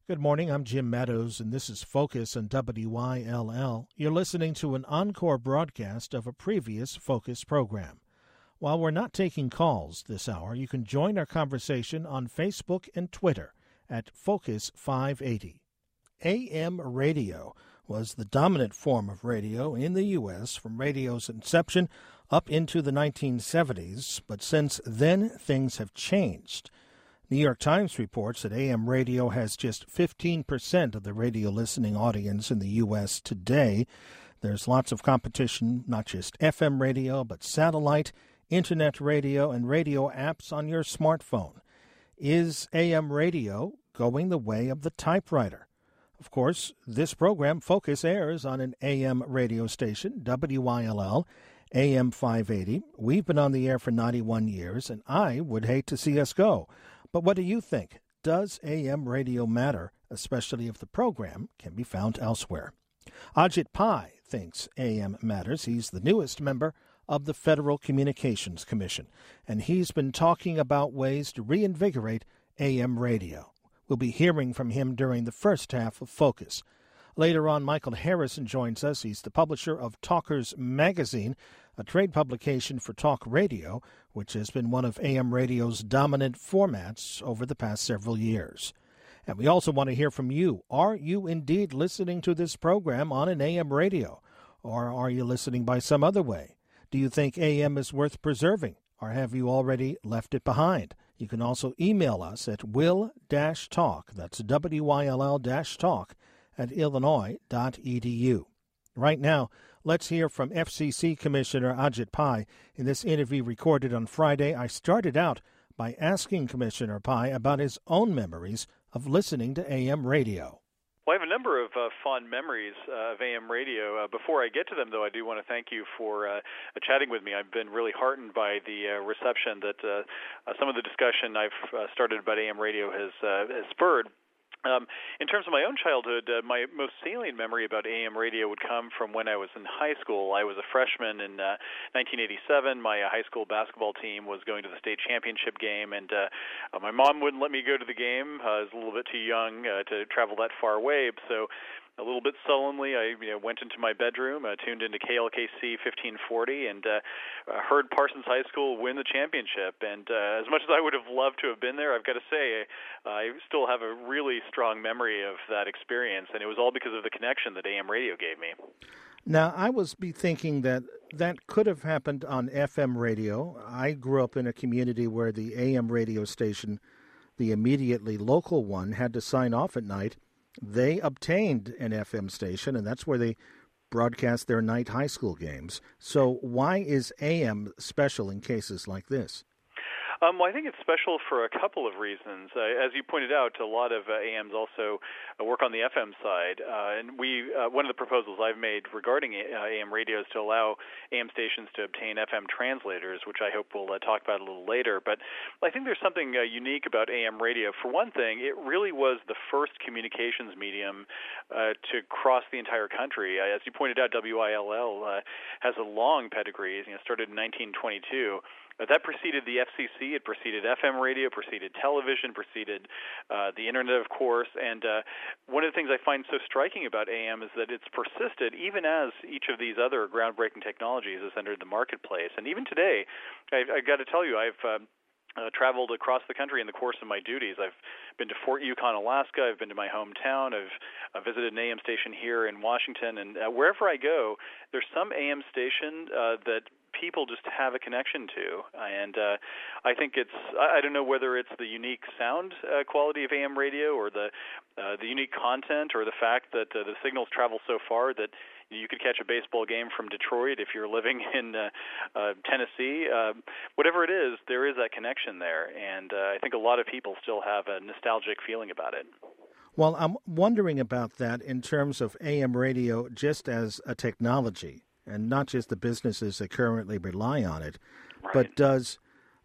Good morning, I'm Jim Meadows, and this is Focus on WYLL. You're listening to an encore broadcast of a previous Focus program. While we're not taking calls this hour, you can join our conversation on Facebook and Twitter at Focus 580. AM radio was the dominant form of radio in the U.S. from radio's inception up into the 1970s, but since then things have changed. New York Times reports that AM radio has just 15% of the radio listening audience in the U.S. today. There's lots of competition, not just FM radio, but satellite, internet radio, and radio apps on your smartphone. Is AM radio going the way of the typewriter? Of course, this program, Focus, airs on an AM radio station, WYLL, AM 580. We've been on the air for 91 years, and I would hate to see us go. But what do you think? Does AM radio matter, especially if the program can be found elsewhere? Ajit Pai thinks AM matters. He's the newest member of the Federal Communications Commission, and he's been talking about ways to reinvigorate AM radio. We'll be hearing from him during the first half of Focus. Later on, Michael Harrison joins us. He's the publisher of Talkers Magazine, a trade publication for talk radio, which has been one of AM radio's dominant formats over the past several years. And we also want to hear from you. Are you indeed listening to this program on an AM radio, or are you listening by some other way? Do you think AM is worth preserving, or have you already left it behind? You can also email us at will-talk, that's WYLL-talk, at illinois.edu. Right now, let's hear from FCC Commissioner Ajit Pai. In this interview recorded on Friday, I started out by asking Commissioner Pai about his own memories of listening to AM radio. Well, I have a number of fond memories of AM radio. Before I get to them, though, I do want to thank you for chatting with me. I've been really heartened by the reception that some of the discussion I've started about AM radio has spurred. In terms of my own childhood, my most salient memory about AM radio would come from when I was in high school. I was a freshman in 1987. My high school basketball team was going to the state championship game, and my mom wouldn't let me go to the game. I was a little bit too young to travel that far away, so a little bit sullenly, I went into my bedroom, tuned into KLKC 1540, and heard Parsons High School win the championship. And as much as I would have loved to have been there, I've got to say I still have a really strong memory of that experience, and it was all because of the connection that AM radio gave me. Now, I was thinking that could have happened on FM radio. I grew up in a community where the AM radio station, the immediately local one, had to sign off at night. They obtained an FM station, and that's where they broadcast their night high school games. So why is AM special in cases like this? Well, I think it's special for a couple of reasons. As you pointed out, a lot of AMs also work on the FM side, and one of the proposals I've made regarding AM radio is to allow AM stations to obtain FM translators, which I hope we'll talk about a little later. But I think there's something unique about AM radio. For one thing, it really was the first communications medium to cross the entire country. As you pointed out, WILL has a long pedigree. It started in 1922. That preceded the FCC, it preceded FM radio, preceded television, preceded the Internet, of course. And one of the things I find so striking about AM is that it's persisted even as each of these other groundbreaking technologies has entered the marketplace. And even today, I've got to tell you, I've traveled across the country in the course of my duties. I've been to Fort Yukon, Alaska. I've been to my hometown. I've visited an AM station here in Washington. And wherever I go, there's some AM station that people just have a connection to, and I think I don't know whether it's the unique sound quality of AM radio or the unique content or the fact that the signals travel so far that you could catch a baseball game from Detroit if you're living in Tennessee. Whatever it is, there is that connection there, and I think a lot of people still have a nostalgic feeling about it. Well, I'm wondering about that in terms of AM radio just as a technology, and not just the businesses that currently rely on it. Right. But does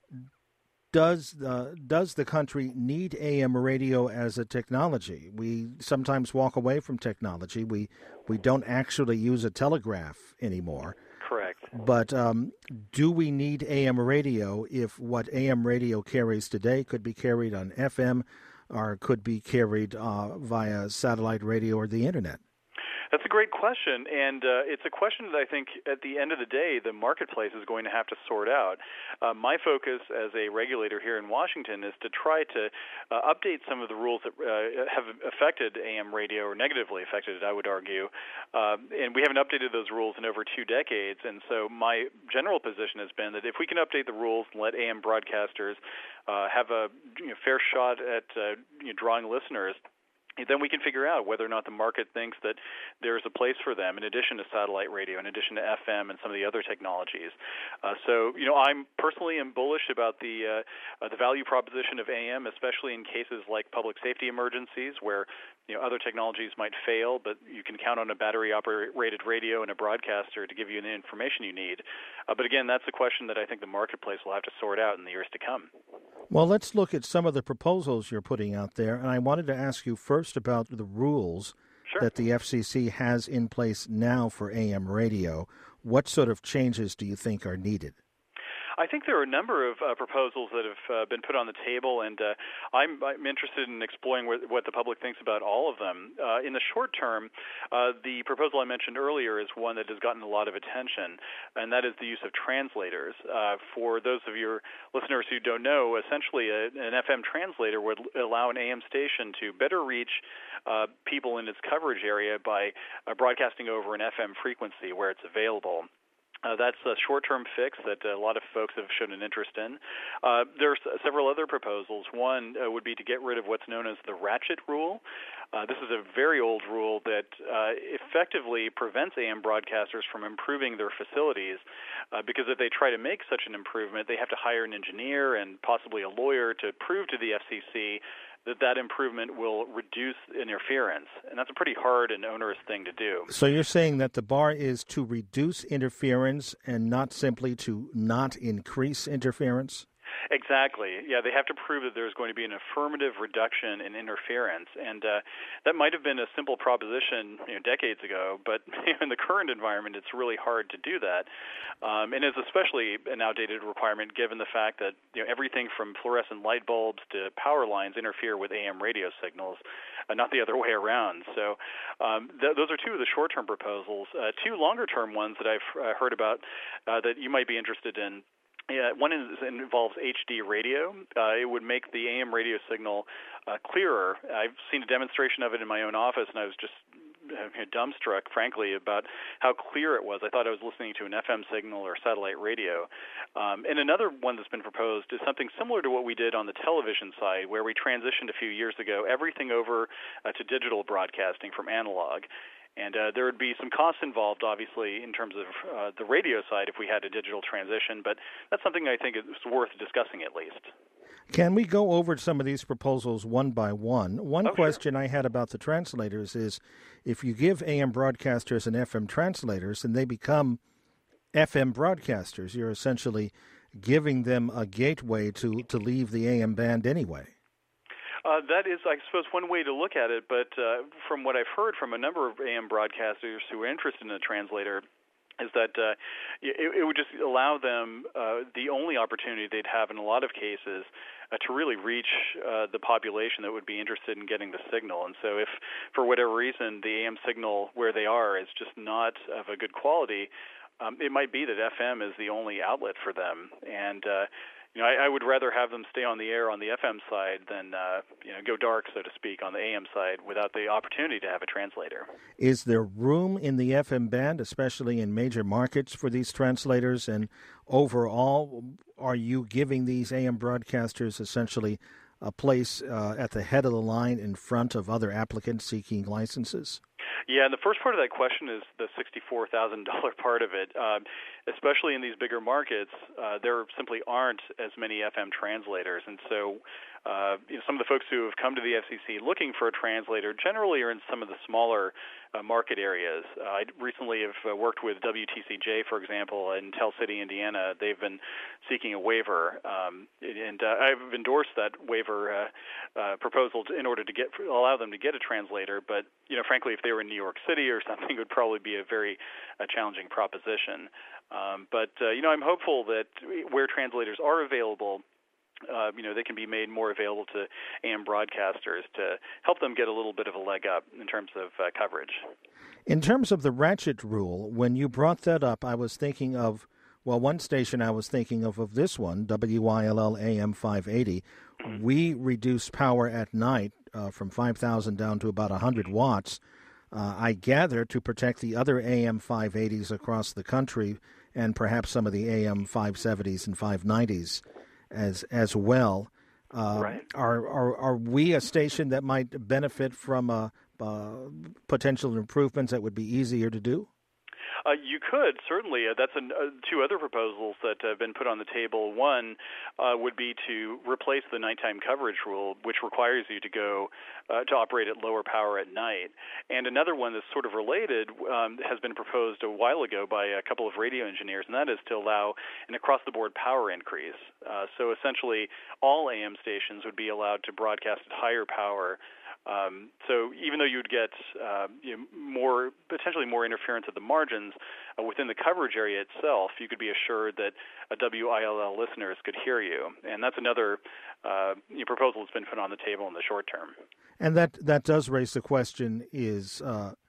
the country need AM radio as a technology? We sometimes walk away from technology. We don't actually use a telegraph anymore. Correct. But do we need AM radio if what AM radio carries today could be carried on FM could be carried via satellite radio or the Internet? That's a great question, and it's a question that I think at the end of the day the marketplace is going to have to sort out. My focus as a regulator here in Washington is to try to update some of the rules that have affected AM radio, or negatively affected it, I would argue, and we haven't updated those rules in over 2 decades, and so my general position has been that if we can update the rules and let AM broadcasters have a fair shot at drawing listeners, then we can figure out whether or not the market thinks that there's a place for them in addition to satellite radio, in addition to FM and some of the other technologies. So I'm personally am bullish about the value proposition of AM, especially in cases like public safety emergencies where other technologies might fail, but you can count on a battery-operated radio and a broadcaster to give you the information you need. But again, that's a question that I think the marketplace will have to sort out in the years to come. Well, let's look at some of the proposals you're putting out there, and I wanted to ask you first about the rules that the FCC has in place now for AM radio. What sort of changes do you think are needed? I think there are a number of proposals that have been put on the table, and I'm interested in exploring what the public thinks about all of them. In the short term, the proposal I mentioned earlier is one that has gotten a lot of attention, and that is the use of translators. For those of your listeners who don't know, essentially an FM translator would allow an AM station to better reach people in its coverage area by broadcasting over an FM frequency where it's available. That's a short-term fix that a lot of folks have shown an interest in. There's several other proposals. One would be to get rid of what's known as the ratchet rule. This is a very old rule that effectively prevents AM broadcasters from improving their facilities because if they try to make such an improvement, they have to hire an engineer and possibly a lawyer to prove to the FCC that improvement will reduce interference. And that's a pretty hard and onerous thing to do. So you're saying that the bar is to reduce interference and not simply to not increase interference? Exactly. Yeah, they have to prove that there's going to be an affirmative reduction in interference, and that might have been a simple proposition decades ago, but in the current environment, it's really hard to do that, and it's especially an outdated requirement given the fact that everything from fluorescent light bulbs to power lines interfere with AM radio signals, not the other way around. So those are two of the short-term proposals. Two longer-term ones that I've heard about that you might be interested in. Yeah, one involves HD radio. It would make the AM radio signal clearer. I've seen a demonstration of it in my own office, and I was just dumbstruck, frankly, about how clear it was. I thought I was listening to an FM signal or satellite radio. And another one that's been proposed is something similar to what we did on the television side, where we transitioned a few years ago everything over to digital broadcasting from analog. And there would be some costs involved, obviously, in terms of the radio side if we had a digital transition, but that's something I think is worth discussing at least. Can we go over some of these proposals one by one? One question sure. I had about the translators is if you give AM broadcasters and FM translators and they become FM broadcasters, you're essentially giving them a gateway to leave the AM band anyway. That is, I suppose, one way to look at it, but from what I've heard from a number of AM broadcasters who are interested in a translator is that it would just allow them the only opportunity they'd have in a lot of cases to really reach the population that would be interested in getting the signal. And so if, for whatever reason, the AM signal where they are is just not of a good quality, it might be that FM is the only outlet for them. And I would rather have them stay on the air on the FM side than go dark, so to speak, on the AM side without the opportunity to have a translator. Is there room in the FM band, especially in major markets, for these translators? And overall, are you giving these AM broadcasters essentially a place at the head of the line in front of other applicants seeking licenses? Yeah, and the first part of that question is the $64,000 part of it. Especially in these bigger markets, there simply aren't as many FM translators. And so some of the folks who have come to the FCC looking for a translator generally are in some of the smaller market areas. I recently have worked with WTCJ, for example, in Tell City, Indiana. They've been seeking a waiver, and I've endorsed that waiver proposal in order to allow them to get a translator. But frankly, if they were in New York City or something, it would probably be a very challenging proposition. But I'm hopeful that where translators are available, they can be made more available to AM broadcasters to help them get a little bit of a leg up in terms of coverage. In terms of the ratchet rule, when you brought that up, I was thinking of, one station I was thinking of this one, WYLL AM 580. Mm-hmm. We reduce power at night from 5,000 down to about 100 watts. I gather to protect the other AM 580s across the country and perhaps some of the AM 570s and 590s as well. Right. Are we a station that might benefit from potential improvements that would be easier to do? You could, certainly. That's two other proposals that have been put on the table. One would be to replace the nighttime coverage rule, which requires you to go to operate at lower power at night. And another one that's sort of related has been proposed a while ago by a couple of radio engineers, and that is to allow an across-the-board power increase. So essentially, all AM stations would be allowed to broadcast at higher power. So even though you'd get potentially more interference at the margins within the coverage area itself, you could be assured that WILL listeners could hear you. And that's another proposal that's been put on the table in the short term. And that does raise the question is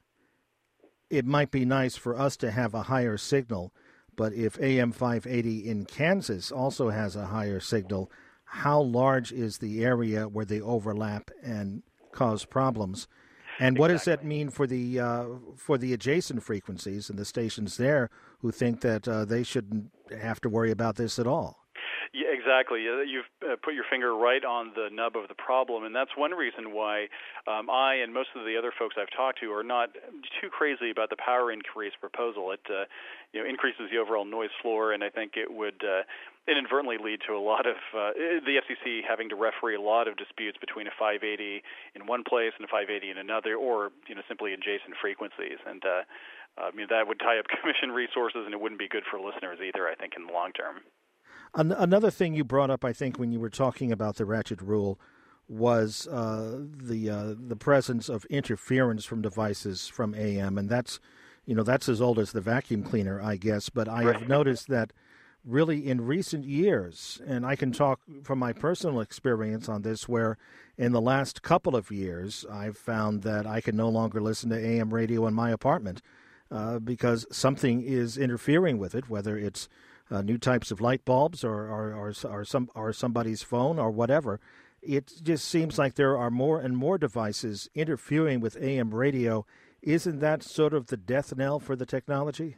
it might be nice for us to have a higher signal, but if AM 580 in Kansas also has a higher signal, how large is the area where they overlap and cause problems? And what does that mean for the adjacent frequencies and the stations there who think that they shouldn't have to worry about this at all? Yeah, exactly. You've put your finger right on the nub of the problem, and that's one reason why I and most of the other folks I've talked to are not too crazy about the power increase proposal. It increases the overall noise floor, and I think it would inadvertently lead to a lot of the FCC having to referee a lot of disputes between a 580 in one place and a 580 in another, or simply adjacent frequencies, and that would tie up commission resources, and it wouldn't be good for listeners either, I think, in the long term. Another thing you brought up, I think, when you were talking about the ratchet rule was the presence of interference from devices from AM, and that's as old as the vacuum cleaner, I guess. But I have noticed that really in recent years, and I can talk from my personal experience on this, where in the last couple of years I've found that I can no longer listen to AM radio in my apartment because something is interfering with it, whether it's new types of light bulbs or somebody's phone or whatever. It just seems like there are more and more devices interfering with AM radio. Isn't that sort of the death knell for the technology?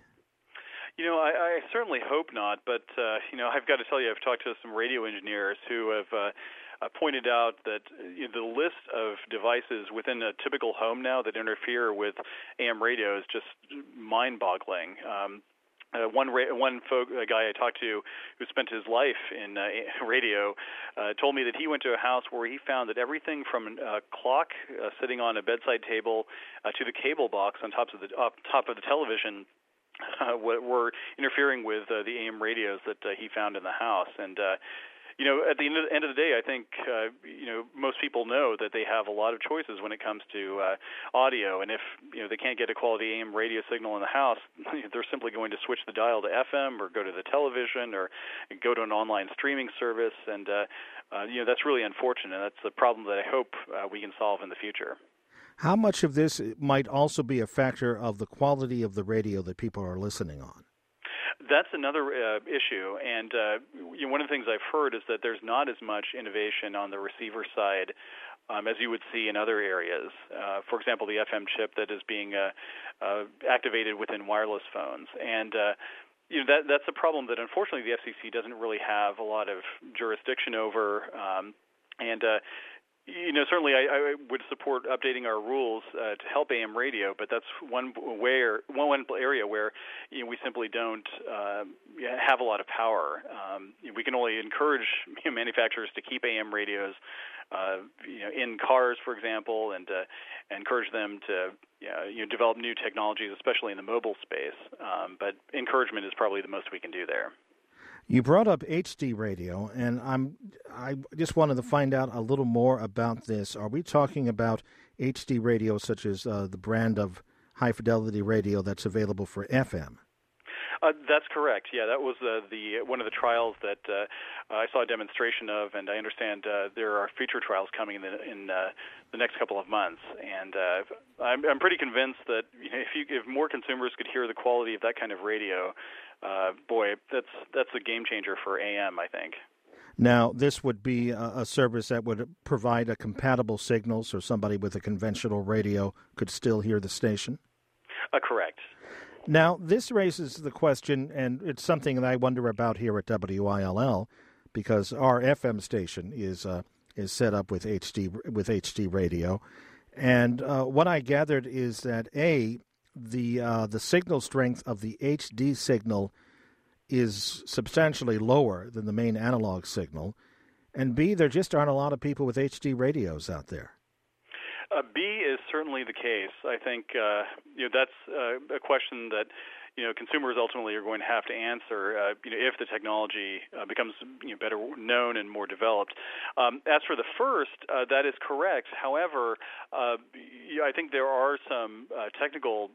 I certainly hope not, but I've got to tell you, I've talked to some radio engineers who have pointed out that the list of devices within a typical home now that interfere with AM radio is just mind-boggling. A guy I talked to who spent his life in radio told me that he went to a house where he found that everything from a clock sitting on a bedside table to the cable box on top of the television were interfering with the AM radios that he found in the house. And at the end of the day, I think most people know that they have a lot of choices when it comes to audio, and if they can't get a quality AM radio signal in the house, they're simply going to switch the dial to FM or go to the television or go to an online streaming service, and that's really unfortunate. That's a problem that I hope we can solve in the future. How much of this might also be a factor of the quality of the radio that people are listening on? That's another issue, and one of the things I've heard is that there's not as much innovation on the receiver side as you would see in other areas. For example, the FM chip that is being activated within wireless phones, and that's a problem that unfortunately the FCC doesn't really have a lot of jurisdiction over, certainly I would support updating our rules to help AM radio, but that's one area where we simply don't have a lot of power. We can only encourage manufacturers to keep AM radios in cars, for example, and encourage them to develop new technologies, especially in the mobile space. But encouragement is probably the most we can do there. You brought up HD radio, and I just wanted to find out a little more about this. Are we talking about HD radio such as the brand of high-fidelity radio that's available for FM? That's correct. Yeah, that was the one of the trials that I saw a demonstration of, and I understand there are future trials coming in the next couple of months. And I'm pretty convinced that if more consumers could hear the quality of that kind of radio, boy, that's a game changer for AM, I think. Now, this would be a service that would provide a compatible signal, so somebody with a conventional radio could still hear the station? Correct. Now, this raises the question, and it's something that I wonder about here at WILL, because our FM station is set up with HD radio, and what I gathered is that the signal strength of the HD signal is substantially lower than the main analog signal, and B, there just aren't a lot of people with HD radios out there. B is certainly the case. I think that's a question that consumers ultimately are going to have to answer. If the technology becomes better known and more developed. As for the first, that is correct. However, I think there are some technological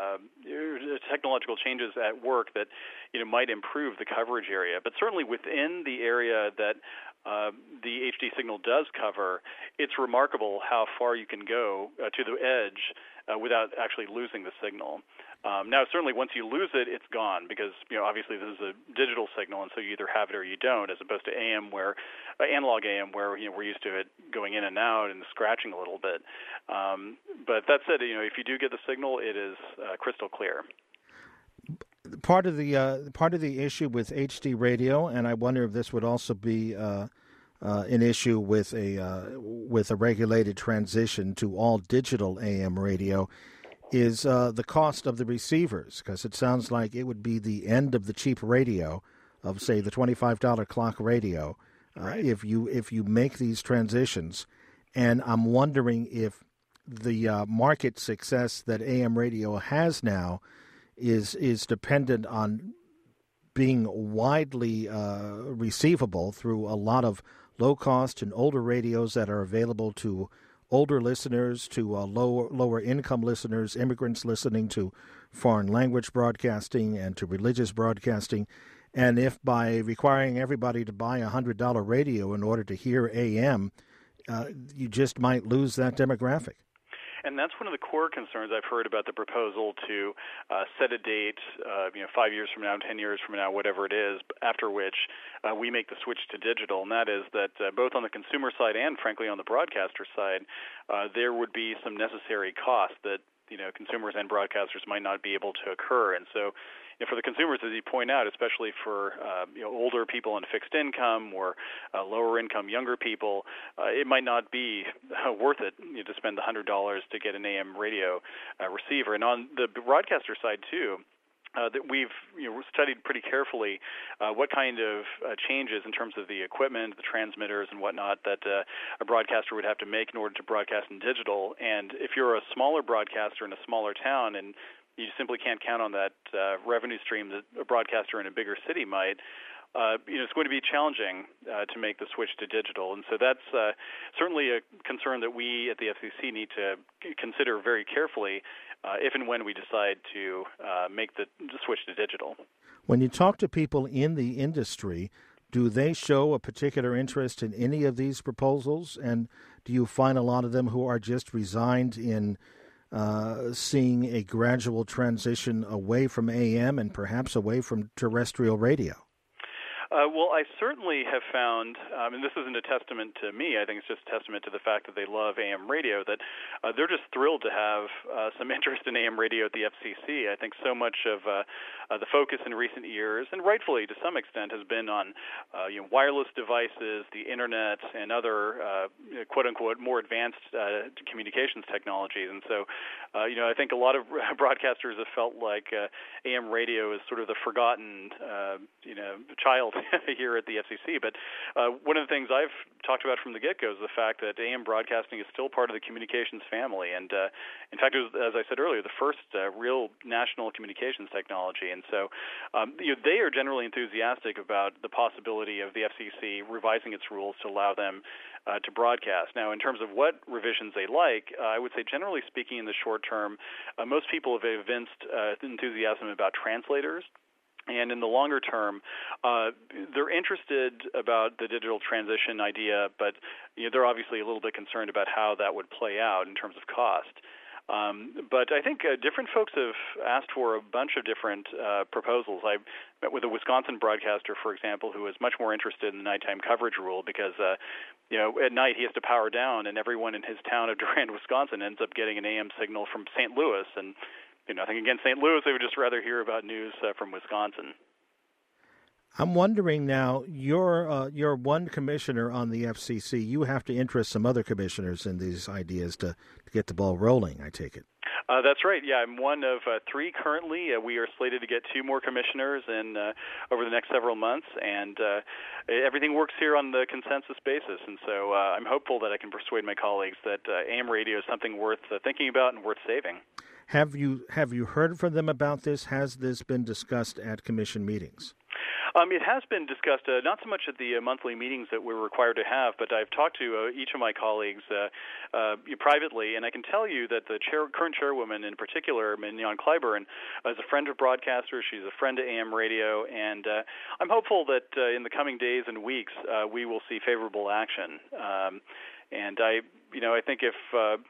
changes at work that might improve the coverage area. But certainly within the area that the HD signal does cover, it's remarkable how far you can go to the edge without actually losing the signal. Now, certainly once you lose it, it's gone because, obviously this is a digital signal, and so you either have it or you don't, as opposed to AM analog AM, where, we're used to it going in and out and scratching a little bit. But that said, if you do get the signal, it is crystal clear. Part of the issue with HD radio, and I wonder if this would also be an issue with a regulated transition to all digital AM radio, is the cost of the receivers, because it sounds like it would be the end of the cheap radio, of say the $25 clock radio, right, if you make these transitions. And I'm wondering if the market success that AM radio has now is dependent on being widely receivable through a lot of low-cost and older radios that are available to older listeners, to lower-income listeners, immigrants listening to foreign language broadcasting and to religious broadcasting. And if by requiring everybody to buy a $100 radio in order to hear AM, you just might lose that demographic. And that's one of the core concerns I've heard about the proposal to set a date, 5 years from now, 10 years from now, whatever it is, after which we make the switch to digital. And that is that both on the consumer side and, frankly, on the broadcaster side, there would be some necessary costs that consumers and broadcasters might not be able to occur. And so for the consumers, as you point out, especially for older people on fixed income or lower income younger people, it might not be worth it to spend the $100 to get an AM radio receiver. And on the broadcaster side too, that we've studied pretty carefully what kind of changes in terms of the equipment, the transmitters, and whatnot that a broadcaster would have to make in order to broadcast in digital. And if you're a smaller broadcaster in a smaller town and you simply can't count on that revenue stream that a broadcaster in a bigger city might, it's going to be challenging to make the switch to digital. And so that's certainly a concern that we at the FCC need to consider very carefully if and when we decide to make the switch to digital. When you talk to people in the industry, do they show a particular interest in any of these proposals? And do you find a lot of them who are just resigned in seeing a gradual transition away from AM and perhaps away from terrestrial radio? Well, I certainly have found, and this isn't a testament to me, I think it's just a testament to the fact that they love AM radio, that they're just thrilled to have some interest in AM radio at the FCC. I think so much of the focus in recent years, and rightfully to some extent, has been on wireless devices, the Internet, and other quote-unquote more advanced communications technologies. And so, I think a lot of broadcasters have felt like AM radio is sort of the forgotten, child here at the FCC. But one of the things I've talked about from the get-go is the fact that AM broadcasting is still part of the communications family. And in fact, it was, as I said earlier, the first real national communications technology. And so they are generally enthusiastic about the possibility of the FCC revising its rules to allow them to broadcast. Now, in terms of what revisions they like, I would say generally speaking in the short term, most people have evinced enthusiasm about translators. And in the longer term, they're interested about the digital transition idea, but they're obviously a little bit concerned about how that would play out in terms of cost. But I think different folks have asked for a bunch of different proposals. I met with a Wisconsin broadcaster, for example, who is much more interested in the nighttime coverage rule because, at night he has to power down, and everyone in his town of Durand, Wisconsin, ends up getting an AM signal from St. Louis. And nothing against St. Louis, they would just rather hear about news from Wisconsin. I'm wondering now, you're one commissioner on the FCC. You have to interest some other commissioners in these ideas to get the ball rolling, I take it. That's right. Yeah, I'm one of 3 currently. We are slated to get 2 more commissioners over the next several months, and everything works here on the consensus basis. And so I'm hopeful that I can persuade my colleagues that AM radio is something worth thinking about and worth saving. Have you heard from them about this? Has this been discussed at commission meetings? It has been discussed, not so much at the monthly meetings that we're required to have, but I've talked to each of my colleagues privately, and I can tell you that the current chairwoman in particular, Mignon Clyburn, is a friend of broadcasters. She's a friend of AM radio, and I'm hopeful that in the coming days and weeks we will see favorable action. And I think if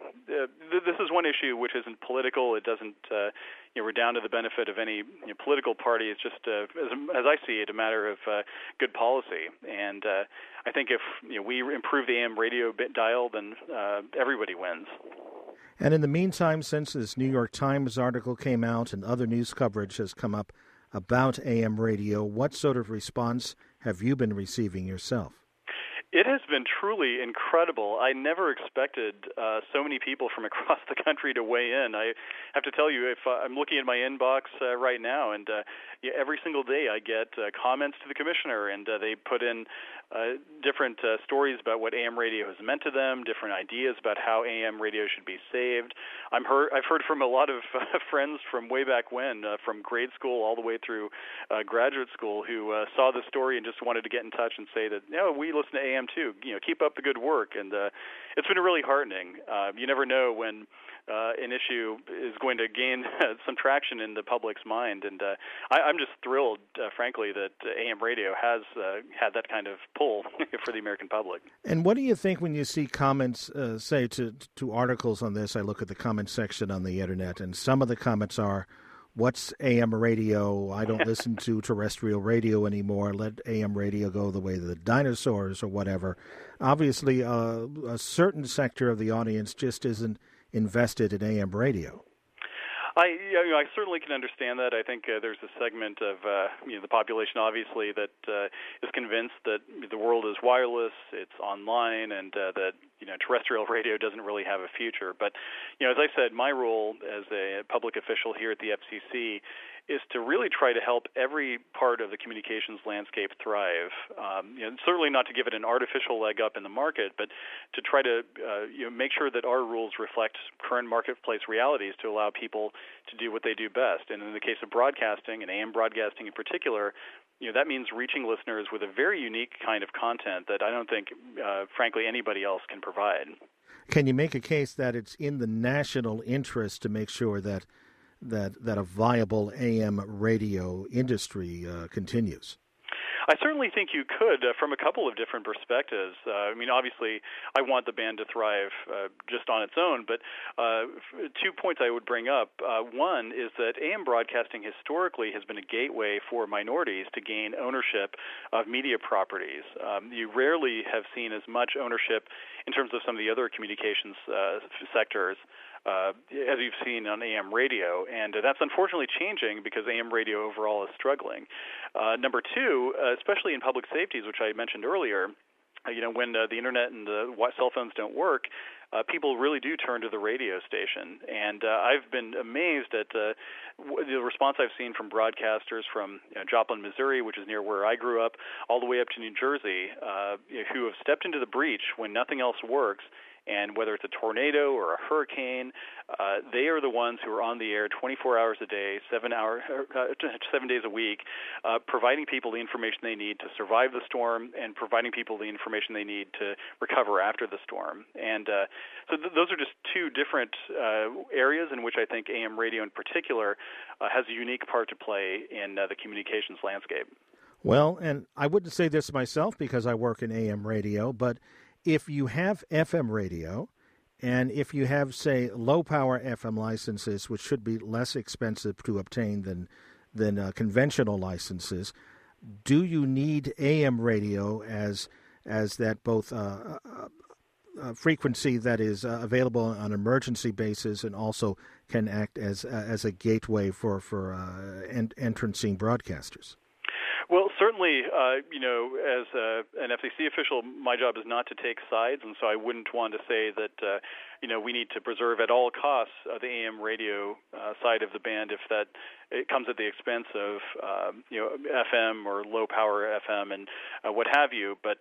this is one issue which isn't political, it doesn't redound to the benefit of any political party. It's just, as I see it, a matter of good policy. And I think if we improve the AM radio dial, then everybody wins. And in the meantime, since this New York Times article came out and other news coverage has come up about AM radio, what sort of response have you been receiving yourself? It has been truly incredible. I never expected so many people from across the country to weigh in. I have to tell you, if I'm looking at my inbox right now, and every single day I get comments to the commissioner, and they put in different stories about what AM radio has meant to them, different ideas about how AM radio should be saved. I've heard from a lot of friends from way back when, from grade school all the way through graduate school, who saw the story and just wanted to get in touch and say that, we listen to AM too. Keep up the good work. And it's been really heartening. You never know when an issue is going to gain some traction in the public's mind. And I'm just thrilled, frankly, that AM radio has had that kind of pull for the American public. And what do you think when you see comments, say, to articles on this? I look at the comment section on the Internet, and some of the comments are, what's AM radio? I don't listen to terrestrial radio anymore. Let AM radio go the way of the dinosaurs or whatever. Obviously, a certain sector of the audience just isn't invested in AM radio. I certainly can understand that. I think there's a segment of the population, obviously, that is convinced that the world is wireless, it's online, and that terrestrial radio doesn't really have a future. But as I said, my role as a public official here at the FCC is to really try to help every part of the communications landscape thrive. Certainly not to give it an artificial leg up in the market, but to try to make sure that our rules reflect current marketplace realities to allow people to do what they do best. And in the case of broadcasting, and AM broadcasting in particular, that means reaching listeners with a very unique kind of content that I don't think, frankly, anybody else can provide. Can you make a case that it's in the national interest to make sure that a viable AM radio industry continues? I certainly think you could from a couple of different perspectives. Obviously, I want the band to thrive just on its own, but 2 points I would bring up. One is that AM broadcasting historically has been a gateway for minorities to gain ownership of media properties. You rarely have seen as much ownership in terms of some of the other communications sectors as you've seen on AM radio, and that's unfortunately changing because AM radio overall is struggling. Number two, especially in public safeties, which I mentioned earlier, when the internet and the cell phones don't work, people really do turn to the radio station. And I've been amazed at the response I've seen from broadcasters from Joplin, Missouri, which is near where I grew up, all the way up to New Jersey, who have stepped into the breach when nothing else works And whether it's a tornado or a hurricane, they are the ones who are on the air 24 hours a day, 7 days a week, providing people the information they need to survive the storm and providing people the information they need to recover after the storm. And so those are just two different areas in which I think AM radio in particular has a unique part to play in the communications landscape. Well, and I wouldn't say this myself because I work in AM radio, but if you have FM radio and if you have, say, low-power FM licenses, which should be less expensive to obtain than conventional licenses, do you need AM radio as that both frequency that is available on an emergency basis and also can act as a gateway for entrancing broadcasters? Well, certainly, as an FCC official, my job is not to take sides, and so I wouldn't want to say that, we need to preserve at all costs the AM radio side of the band if that it comes at the expense of, FM or low-power FM and what have you. But,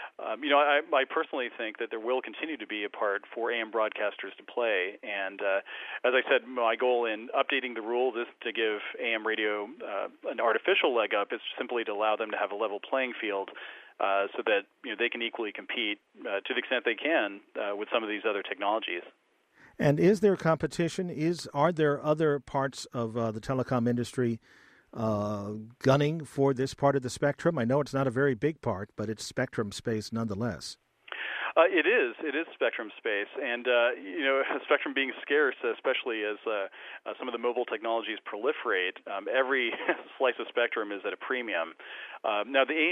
I personally think that there will continue to be a part for AM broadcasters to play. And as I said, my goal in updating the rules is to give AM radio an artificial leg up. It's simply to allow them to have a level playing field so that they can equally compete to the extent they can with some of these other technologies. And is there competition? Are there other parts of the telecom industry gunning for this part of the spectrum? I know it's not a very big part, but it's spectrum space nonetheless. It is spectrum space, and spectrum being scarce, especially as some of the mobile technologies proliferate. Every slice of spectrum is at a premium. Now, the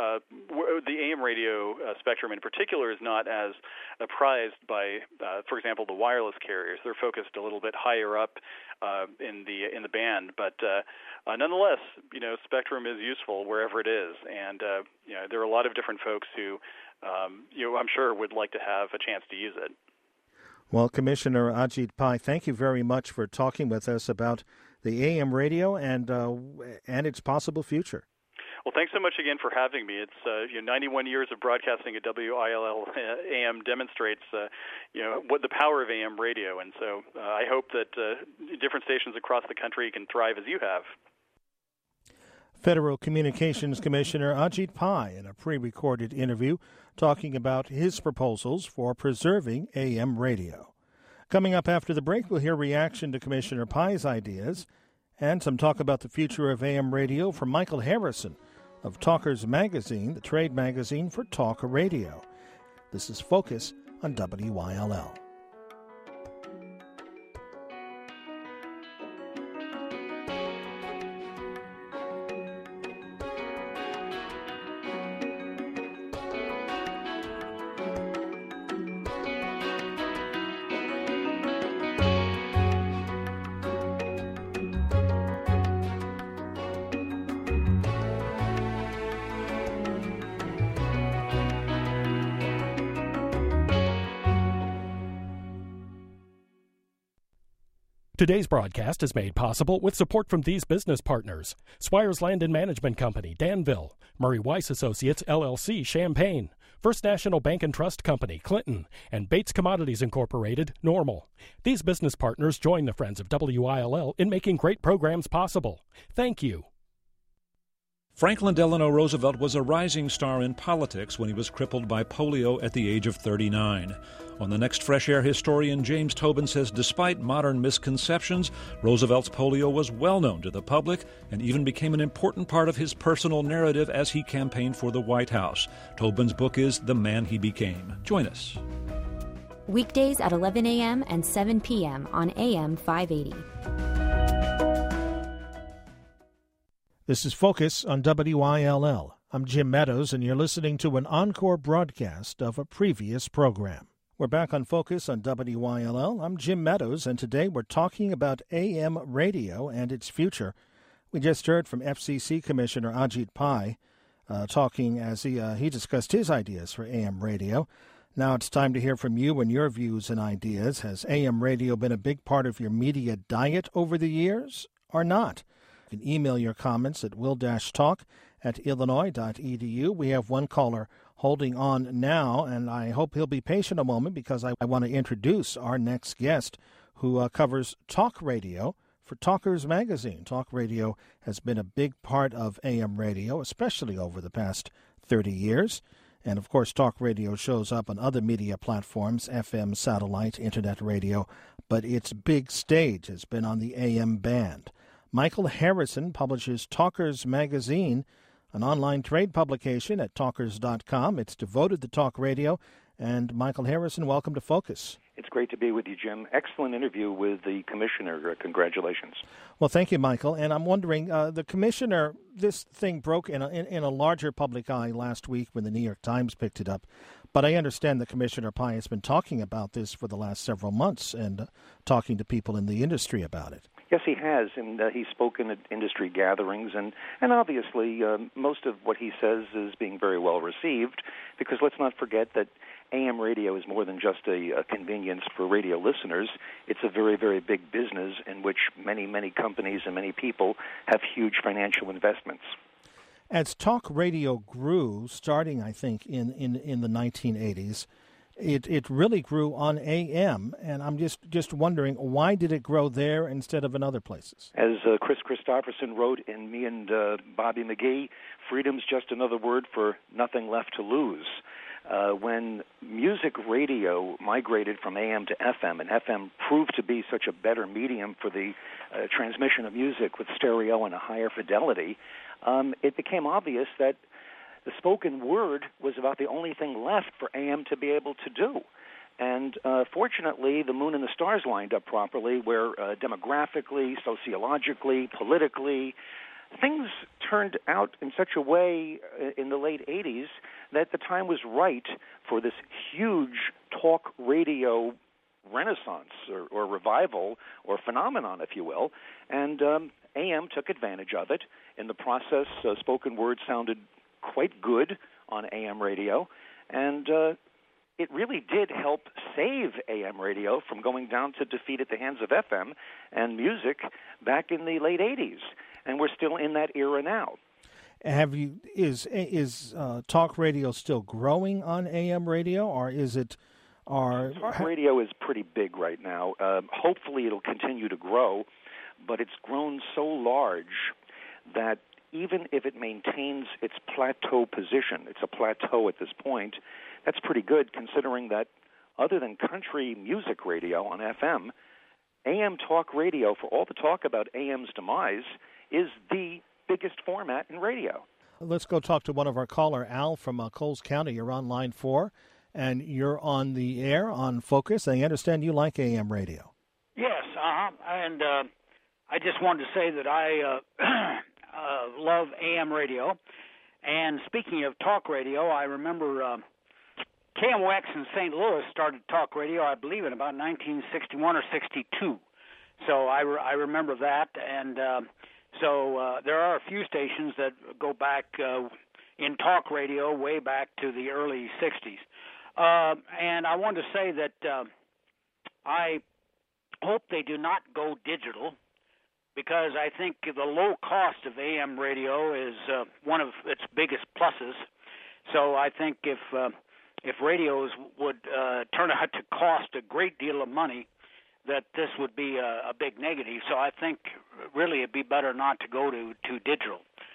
AM radio spectrum in particular is not as prized by, for example, the wireless carriers. They're focused a little bit higher up in the band, but nonetheless, spectrum is useful wherever it is, and there are a lot of different folks who. I'm sure would like to have a chance to use it. Well, Commissioner Ajit Pai, thank you very much for talking with us about the AM radio and its possible future. Well, thanks so much again for having me. It's 91 years of broadcasting at WILL AM demonstrates what the power of AM radio, and so I hope that different stations across the country can thrive as you have. Federal Communications Commissioner Ajit Pai in a pre-recorded interview talking about his proposals for preserving AM radio. Coming up after the break, we'll hear reaction to Commissioner Pai's ideas and some talk about the future of AM radio from Michael Harrison of Talkers Magazine, the trade magazine for talk radio. This is Focus on WYLL. Today's broadcast is made possible with support from these business partners: Swires Land and Management Company, Danville; Murray Weiss Associates, LLC, Champaign; First National Bank and Trust Company, Clinton; and Bates Commodities Incorporated, Normal. These business partners join the Friends of WILL in making great programs possible. Thank you. Franklin Delano Roosevelt was a rising star in politics when he was crippled by polio at the age of 39. On the next Fresh Air, historian James Tobin says despite modern misconceptions, Roosevelt's polio was well known to the public and even became an important part of his personal narrative as he campaigned for the White House. Tobin's book is The Man He Became. Join us. Weekdays at 11 a.m. and 7 p.m. on AM 580. This is Focus on WILL. I'm Jim Meadows, and you're listening to an encore broadcast of a previous program. We're back on Focus on WILL. I'm Jim Meadows, and today we're talking about AM radio and its future. We just heard from FCC Commissioner Ajit Pai talking as he discussed his ideas for AM radio. Now it's time to hear from you and your views and ideas. Has AM radio been a big part of your media diet over the years or not? You can email your comments at will-talk@illinois.edu. We have one caller holding on now, and I hope he'll be patient a moment because I want to introduce our next guest who covers talk radio for Talkers Magazine. Talk radio has been a big part of AM radio, especially over the past 30 years. And, of course, talk radio shows up on other media platforms, FM, satellite, internet radio, but its big stage has been on the AM band. Michael Harrison publishes Talkers Magazine, an online trade publication at talkers.com. It's devoted to talk radio. And Michael Harrison, welcome to Focus. It's great to be with you, Jim. Excellent interview with the commissioner. Congratulations. Well, thank you, Michael. And I'm wondering, the commissioner, this thing broke in a larger public eye last week when the New York Times picked it up. But I understand that Commissioner Pai has been talking about this for the last several months and talking to people in the industry about it. Yes, he has, and he's spoken at industry gatherings, and obviously most of what he says is being very well received, because let's not forget that AM radio is more than just a convenience for radio listeners. It's a very, very big business in which many, many companies and many people have huge financial investments. As talk radio grew, starting, I think, in the 1980s, it really grew on AM, and I'm just wondering, why did it grow there instead of in other places? As Chris Christopherson wrote in Me and Bobby McGee, freedom's just another word for nothing left to lose. When music radio migrated from AM to FM, and FM proved to be such a better medium for the transmission of music with stereo and a higher fidelity, it became obvious that the spoken word was about the only thing left for AM to be able to do. And fortunately, the moon and the stars lined up properly, where demographically, sociologically, politically, things turned out in such a way in the late 80s that the time was right for this huge talk radio renaissance or revival or phenomenon, if you will. And AM took advantage of it. In the process, spoken word sounded quite good on AM radio, and it really did help save AM radio from going down to defeat at the hands of FM and music back in the late 80s, and we're still in that era now. Is talk radio still growing on AM radio, or is it? Talk radio is pretty big right now. Hopefully, it'll continue to grow, but it's grown so large that even if it maintains its plateau position, it's a plateau at this point, that's pretty good considering that other than country music radio on FM, AM talk radio, for all the talk about AM's demise, is the biggest format in radio. Let's go talk to one of our caller, Al from Coles County. You're on line 4, and you're on the air on Focus. I understand you like AM radio. Yes, and I just wanted to say that I love AM radio. And speaking of talk radio, I remember KMOX in St. Louis started talk radio, I believe, in about 1961 or 62. So I remember that. And so there are a few stations that go back in talk radio way back to the early 60s. And I wanted to say that I hope they do not go digital, because I think the low cost of AM radio is one of its biggest pluses. So I think if radios would turn out to cost a great deal of money, that this would be a big negative. So I think really it'd be better not to go to digital.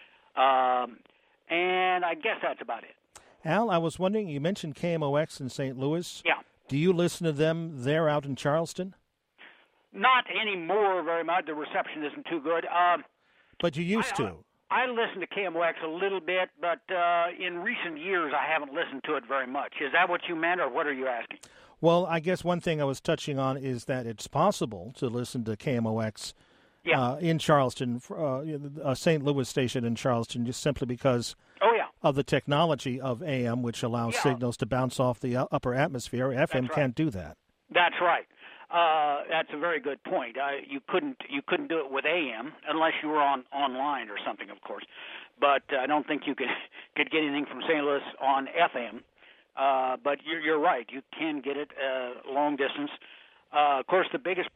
And I guess that's about it. Al, I was wondering, you mentioned KMOX in St. Louis. Yeah. Do you listen to them there out in Charleston? Not anymore very much. The reception isn't too good. But you used to. I listen to KMOX a little bit, but in recent years I haven't listened to it very much. Is that what you meant, or what are you asking? Well, I guess one thing I was touching on is that it's possible to listen to KMOX in Charleston, a St. Louis station in Charleston, just simply because of the technology of AM, which allows signals to bounce off the upper atmosphere. FM can't do that. That's right. That's a very good point. You couldn't do it with AM unless you were online or something, of course. But I don't think you could get anything from St. Louis on FM. But you're right. You can get it long distance. Of course, the biggest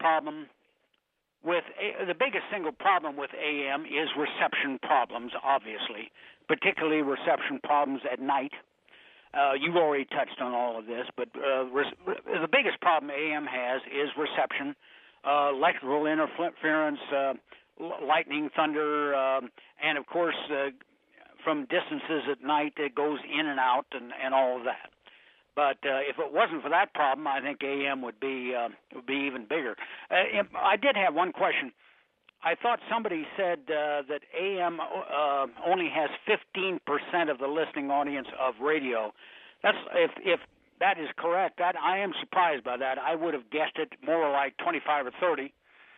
single problem with AM is reception problems. Obviously, particularly reception problems at night. You've already touched on all of this, but the biggest problem AM has is reception, electrical interference, lightning, thunder, and of course from distances at night it goes in and out and all of that. But if it wasn't for that problem, I think AM would be even bigger. I did have one question. I thought somebody said that AM only has 15% of the listening audience of radio. That's if that is correct. I am surprised by that. I would have guessed it more like 25 or 30.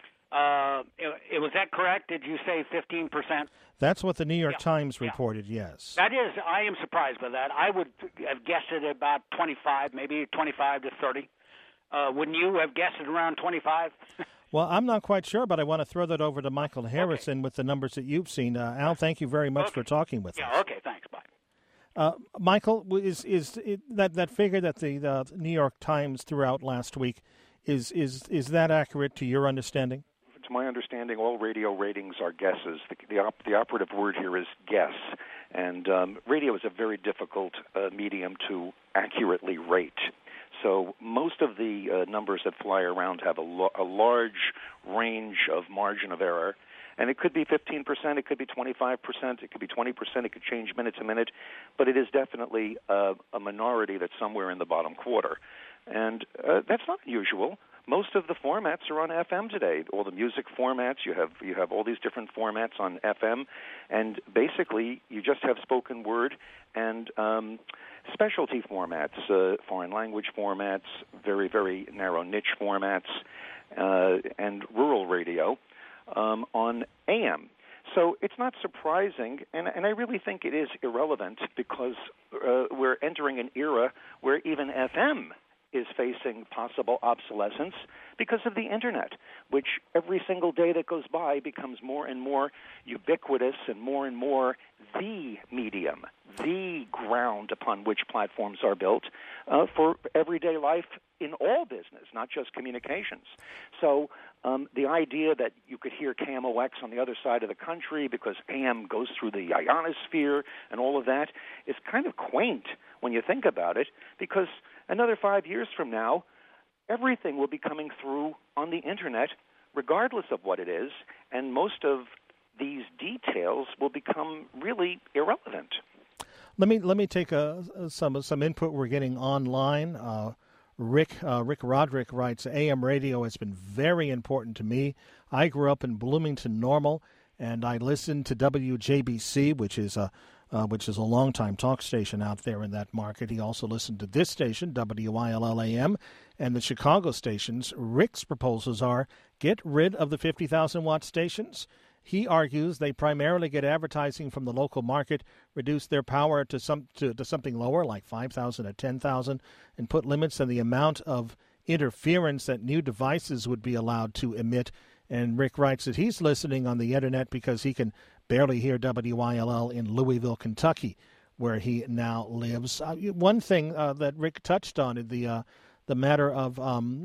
Was that correct? Did you say 15%? That's what the New York Times reported, yes. That is, I am surprised by that. I would have guessed it about 25, maybe 25 to 30. Wouldn't you have guessed it around 25? Well, I'm not quite sure, but I want to throw that over to Michael Harrison with the numbers that you've seen. Al, thank you very much for talking with us. Yeah, okay, thanks, bye. Michael, is that figure that the New York Times threw out last week, is that accurate to your understanding? To my understanding, all radio ratings are guesses. The operative word here is guess. And radio is a very difficult medium to accurately rate. So most of the numbers that fly around have a large range of margin of error. And it could be 15%, it could be 25%, it could be 20%, it could change minute to minute. But it is definitely a minority that's somewhere in the bottom quarter. And that's not unusual. Most of the formats are on FM today. All the music formats, you have all these different formats on FM, and basically you just have spoken word and specialty formats, foreign language formats, very, very narrow niche formats, and rural radio on AM. So it's not surprising, and I really think it is irrelevant because we're entering an era where even FM is facing possible obsolescence because of the Internet, which every single day that goes by becomes more and more ubiquitous and more the medium, the ground upon which platforms are built for everyday life in all business, not just communications. So the idea that you could hear KMOX on the other side of the country because AM goes through the ionosphere and all of that is kind of quaint when you think about it, because another 5 years from now, everything will be coming through on the Internet, regardless of what it is, and most of these details will become really irrelevant. Let me take some input we're getting online. Rick Roderick writes, AM radio has been very important to me. I grew up in Bloomington Normal, and I listened to WJBC, which is a longtime talk station out there in that market. He also listened to this station, WILL-AM, and the Chicago stations. Rick's proposals are get rid of the 50,000-watt stations. He argues they primarily get advertising from the local market, reduce their power to something lower, like 5,000 or 10,000, and put limits on the amount of interference that new devices would be allowed to emit. And Rick writes that he's listening on the Internet because he can barely hear WYLL in Louisville, Kentucky, where he now lives. One thing that Rick touched on is the matter of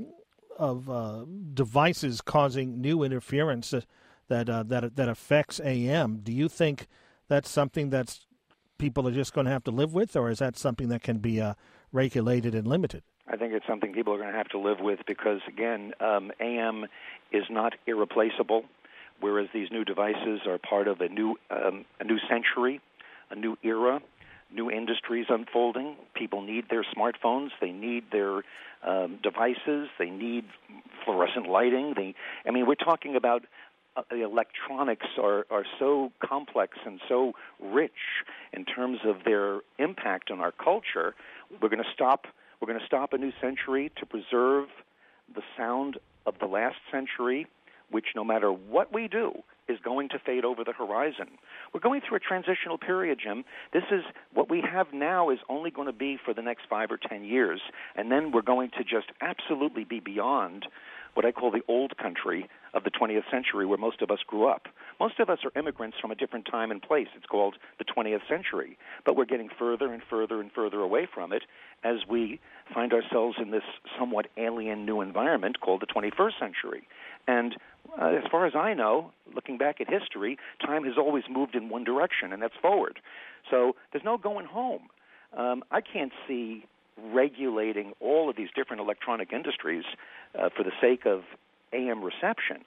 devices causing new interference that affects AM. Do you think that's something that people are just going to have to live with, or is that something that can be regulated and limited? I think it's something people are going to have to live with because, again, AM is not irreplaceable, whereas these new devices are part of a new century, a new era, new industries unfolding. People need their smartphones. They need their devices. They need fluorescent lighting. We're talking about the electronics are so complex and so rich in terms of their impact on our culture. We're going to stop a new century to preserve the sound of the last century, which no matter what we do is going to fade over the horizon. We're going through a transitional period, Jim. This is what we have now is only going to be for the next 5 or 10 years, and then we're going to just absolutely be beyond what I call the old country of the 20th century, where most of us grew up. Most of us are immigrants from a different time and place. It's called the 20th century. But we're getting further and further and further away from it as we find ourselves in this somewhat alien new environment called the 21st century. And as far as I know, looking back at history, time has always moved in one direction, and that's forward. So there's no going home. I can't see regulating all of these different electronic industries for the sake of AM reception.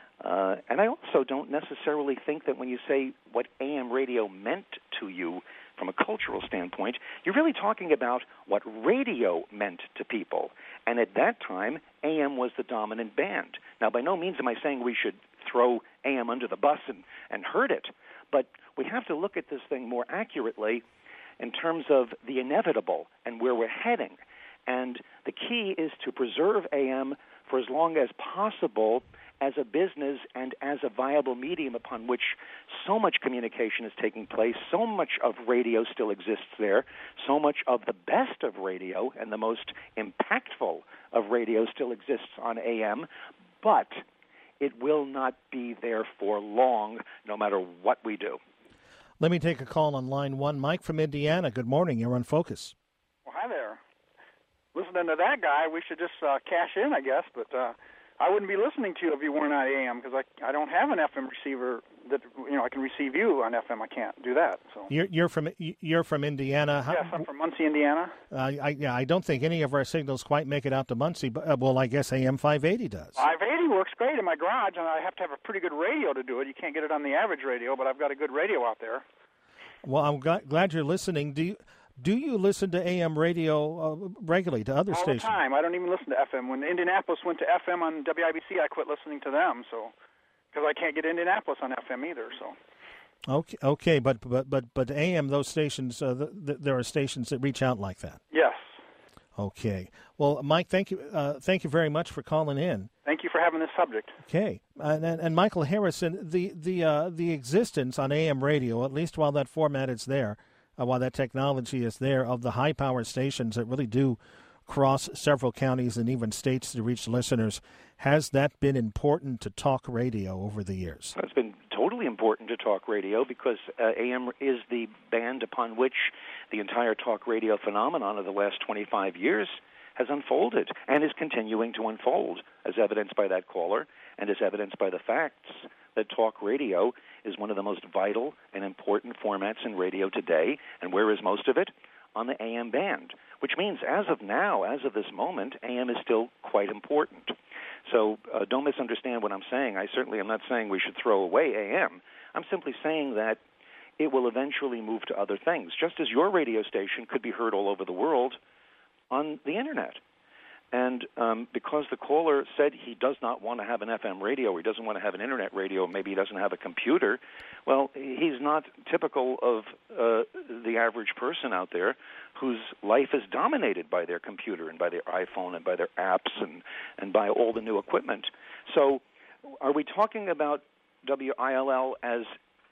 And I also don't necessarily think that when you say what AM radio meant to you from a cultural standpoint, you're really talking about what radio meant to people. And at that time, AM was the dominant band. Now, by no means am I saying we should throw AM under the bus and hurt it, but we have to look at this thing more accurately in terms of the inevitable and where we're heading. And the key is to preserve AM for as long as possible as a business and as a viable medium upon which so much communication is taking place, so much of radio still exists there, so much of the best of radio and the most impactful of radio still exists on AM, but it will not be there for long, no matter what we do. Let me take a call on line 1. Mike from Indiana, good morning. You're on Focus. Well, hi there. Listening to that guy, we should just cash in, I guess, but I wouldn't be listening to you if you weren't on AM because I don't have an FM receiver that I can receive you on FM. I can't do that. So you're from Indiana. Yes, I'm from Muncie, Indiana. I don't think any of our signals quite make it out to Muncie, but well, I guess AM 580 does. 580 works great in my garage, and I have to have a pretty good radio to do it. You can't get it on the average radio, but I've got a good radio out there. Well, I'm glad you're listening. Do you listen to AM radio regularly to other stations? All the time. I don't even listen to FM. When Indianapolis went to FM on WIBC, I quit listening to them. So, because I can't get Indianapolis on FM either. So. Okay, but AM, those stations, there are stations that reach out like that. Yes. Okay. Well, Mike, thank you very much for calling in. Thank you for having this subject. Okay, and Michael Harrison, the existence on AM radio, at least while that format is there. While that technology is there, of the high-power stations that really do cross several counties and even states to reach listeners, has that been important to talk radio over the years? It's been totally important to talk radio because AM is the band upon which the entire talk radio phenomenon of the last 25 years has unfolded and is continuing to unfold, as evidenced by that caller and as evidenced by the facts that talk radio is one of the most vital and important formats in radio today. And where is most of it? On the AM band, which means as of now, as of this moment, AM is still quite important. So don't misunderstand what I'm saying. I certainly am not saying we should throw away AM. I'm simply saying that it will eventually move to other things, just as your radio station could be heard all over the world on the Internet. And because the caller said he does not want to have an FM radio, or he doesn't want to have an Internet radio, maybe he doesn't have a computer, well, he's not typical of the average person out there whose life is dominated by their computer and by their iPhone and by their apps and by all the new equipment. So are we talking about WILL as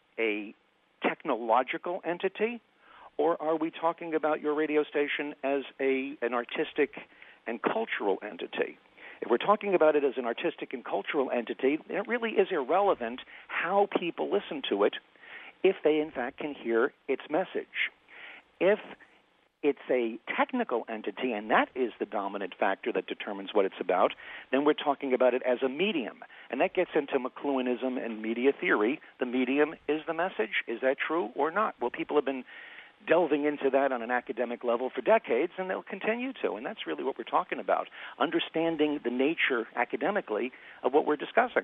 a technological entity, or are we talking about your radio station as an artistic and cultural entity? If we're talking about it as an artistic and cultural entity, it really is irrelevant how people listen to it if they, in fact, can hear its message. If it's a technical entity, and that is the dominant factor that determines what it's about, then we're talking about it as a medium. And that gets into McLuhanism and media theory. The medium is the message. Is that true or not? Well, people have been delving into that on an academic level for decades, and they'll continue to. And that's really what we're talking about, understanding the nature academically of what we're discussing.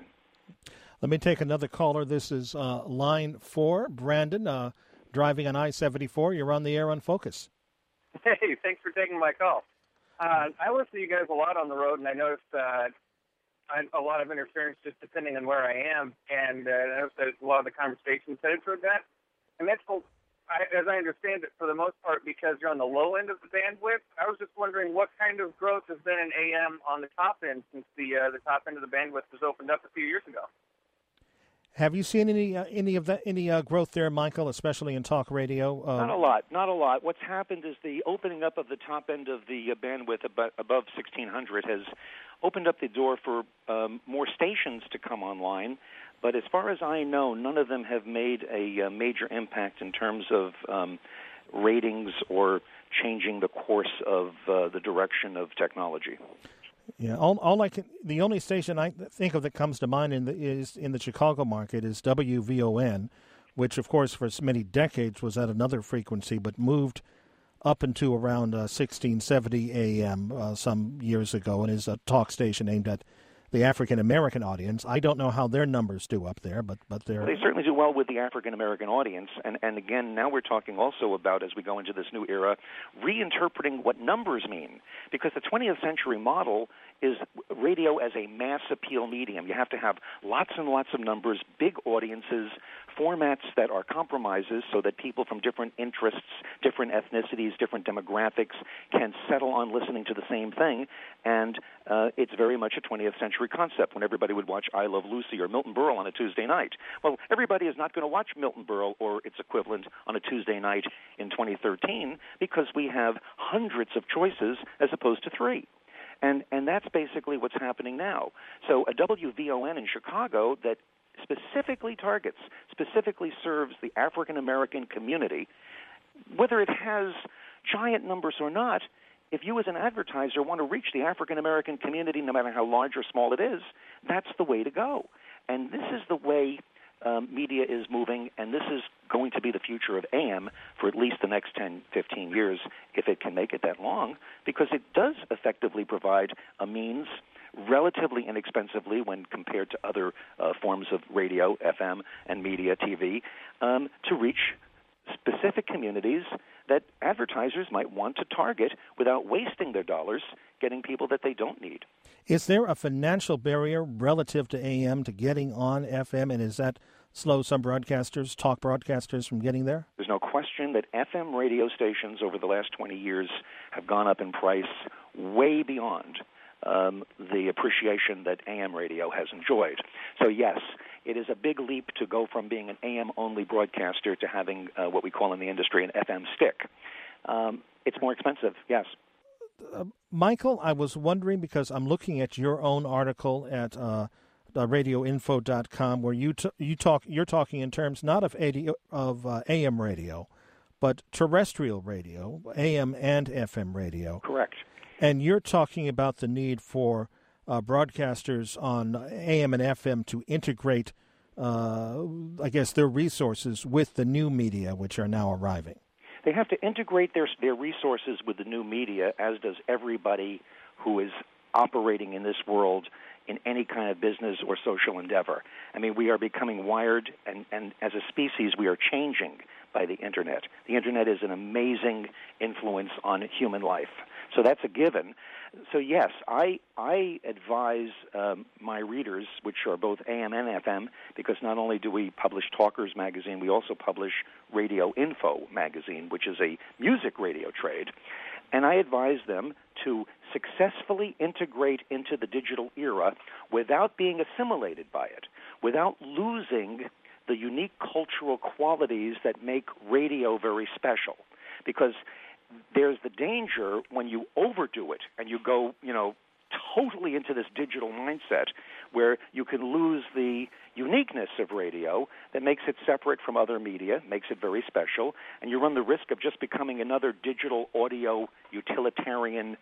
Let me take another caller. This is line 4, Brandon, driving on I-74. You're on the air on Focus. Hey, thanks for taking my call. I listen to you guys a lot on the road, and I noticed a lot of interference just depending on where I am, and I noticed that a lot of the conversations headed toward that. And that's as I understand it, for the most part, because you're on the low end of the bandwidth. I was just wondering what kind of growth has been in AM on the top end since the top end of the bandwidth was opened up a few years ago. Have you seen any growth there, Michael, especially in talk radio? Not a lot. What's happened is the opening up of the top end of the bandwidth above 1600 has opened up the door for more stations to come online. But as far as I know, none of them have made a major impact in terms of ratings or changing the course of the direction of technology. Yeah, the only station I think of that comes to mind is in the Chicago market is WVON, which of course for many decades was at another frequency, but moved up into around 1670 AM some years ago, and is a talk station aimed at the African-American audience. I don't know how their numbers do up there, but they're... They certainly do well with the African-American audience. And again, now we're talking also about, as we go into this new era, reinterpreting what numbers mean. Because the 20th century model is radio as a mass appeal medium. You have to have lots and lots of numbers, big audiences, formats that are compromises so that people from different interests, different ethnicities, different demographics can settle on listening to the same thing. And it's very much a 20th century concept when everybody would watch I Love Lucy or Milton Berle on a Tuesday night. Well, everybody is not going to watch Milton Berle or its equivalent on a Tuesday night in 2013 because we have hundreds of choices as opposed to 3. And that's basically what's happening now. So a WVON in Chicago that specifically serves the African-American community, whether it has giant numbers or not, if you as an advertiser want to reach the African-American community, no matter how large or small it is, that's the way to go. And this is the way media is moving, and this is going to be the future of AM for at least the next 10, 15 years, if it can make it that long, because it does effectively provide a means relatively inexpensively when compared to other forms of radio, FM, and media, TV, to reach specific communities that advertisers might want to target without wasting their dollars getting people that they don't need. Is there a financial barrier relative to AM to getting on FM, and is that slow some broadcasters, talk broadcasters, from getting there? There's no question that FM radio stations over the last 20 years have gone up in price way beyond the appreciation that AM radio has enjoyed. So yes, it is a big leap to go from being an AM-only broadcaster to having what we call in the industry an FM stick. It's more expensive, yes. Michael, I was wondering, because I'm looking at your own article at radioinfo.com, where you're talking in terms not of AM radio, but terrestrial radio, AM and FM radio. Correct. And you're talking about the need for broadcasters on AM and FM to integrate, I guess, their resources with the new media which are now arriving. They have to integrate their resources with the new media, as does everybody who is operating in this world in any kind of business or social endeavor. I mean, we are becoming wired, and as a species, we are changing by the Internet. The Internet is an amazing influence on human life. So that's a given. So yes, I advise my readers, which are both AM and FM, because not only do we publish Talkers magazine, we also publish Radio Info magazine, which is a music radio trade. And I advise them to successfully integrate into the digital era without being assimilated by it, without losing the unique cultural qualities that make radio very special. Because there's the danger when you overdo it and you go, totally into this digital mindset where you can lose the uniqueness of radio that makes it separate from other media, makes it very special, and you run the risk of just becoming another digital audio utilitarian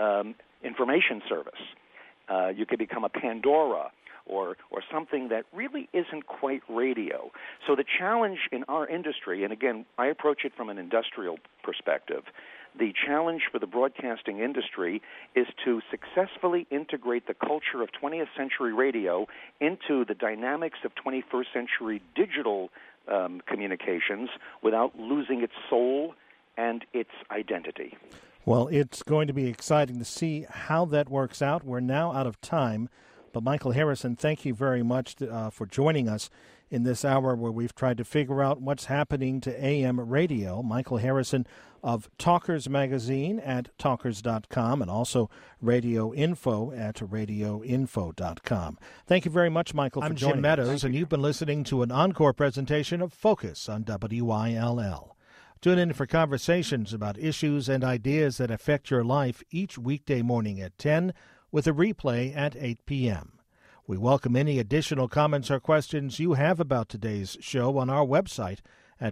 information service. You could become a Pandora or something that really isn't quite radio. So the challenge in our industry, and again, I approach it from an industrial perspective, the challenge for the broadcasting industry is to successfully integrate the culture of 20th century radio into the dynamics of 21st century digital communications without losing its soul and its identity. Well, it's going to be exciting to see how that works out. We're now out of time. But Michael Harrison, thank you very much for joining us in this hour where we've tried to figure out what's happening to AM radio. Michael Harrison of Talkers Magazine at talkers.com and also Radio Info at radioinfo.com. Thank you very much, Michael, for joining us. I'm Jim Meadows, and you've been listening to an encore presentation of Focus on WYLL. Tune in for conversations about issues and ideas that affect your life each weekday morning at 10 with a replay at 8 p.m. We welcome any additional comments or questions you have about today's show on our website at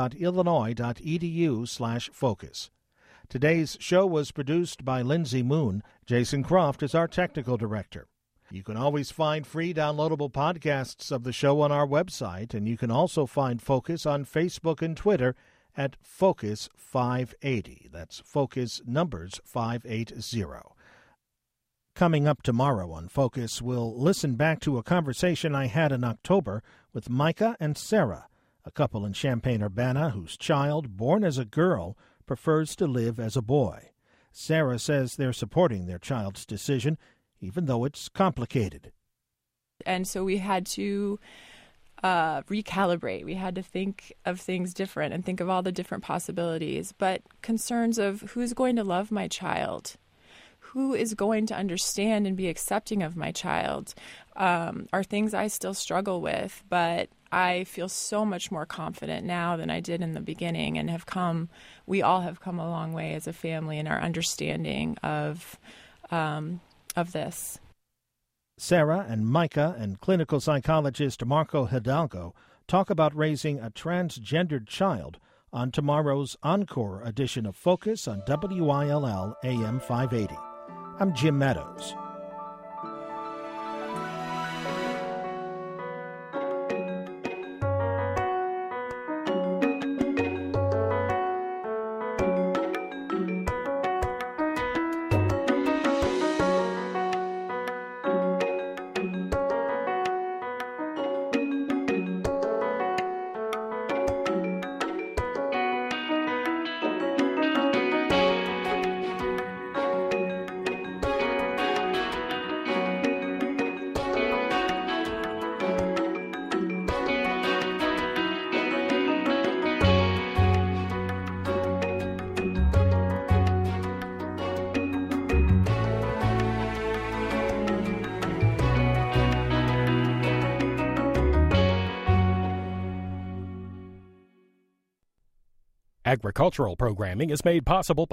will.illinois.edu/focus. Today's show was produced by Lindsay Moon. Jason Croft is our technical director. You can always find free downloadable podcasts of the show on our website, and you can also find Focus on Facebook and Twitter at Focus 580. That's Focus numbers 580. Coming up tomorrow on Focus, we'll listen back to a conversation I had in October with Micah and Sarah, a couple in Champaign-Urbana whose child, born as a girl, prefers to live as a boy. Sarah says they're supporting their child's decision, even though it's complicated. And so we had to recalibrate. We had to think of things different and think of all the different possibilities. But concerns of who's going to love my child, who is going to understand and be accepting of my child, are things I still struggle with. But I feel so much more confident now than I did in the beginning, and we all have come a long way as a family in our understanding of this. Sarah and Micah and clinical psychologist Marco Hidalgo talk about raising a transgendered child on tomorrow's Encore edition of Focus on WILL AM 580. I'm Jim Meadows. Agricultural programming is made possible by